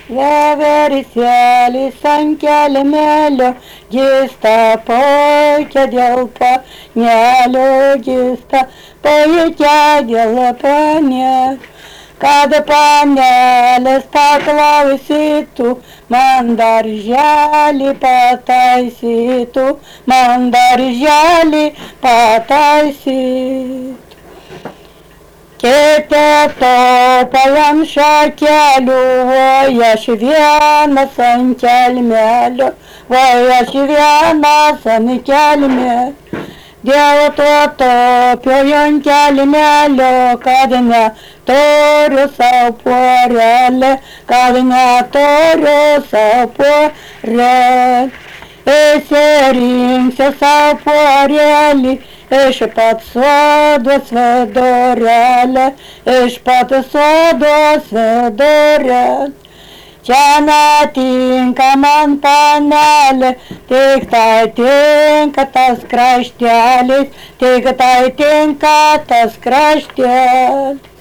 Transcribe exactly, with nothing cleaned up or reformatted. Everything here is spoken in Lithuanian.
Vieverisėlis ant kelmelio gista poikia dėl panelio, gista poikia dėl panelio. Kad panelės paklausytų, man darželį pataisytų, man darželį pataisytų. Kėtė topa ant šakelių, oi aš vienas ant kelmelio, oi aš vienas ant kelmelio. Dėl to topio ant kelmelio, kad neturiu savo porelę, kad neturiu savo porelę. Įsirinksiu savo porelį, iš pat sodos vidurėlė, iš pat sodos vidurėlė. Čia netinka man panelė, tik tai tinka tas kraštelis, tik tai tinka tas kraštelis.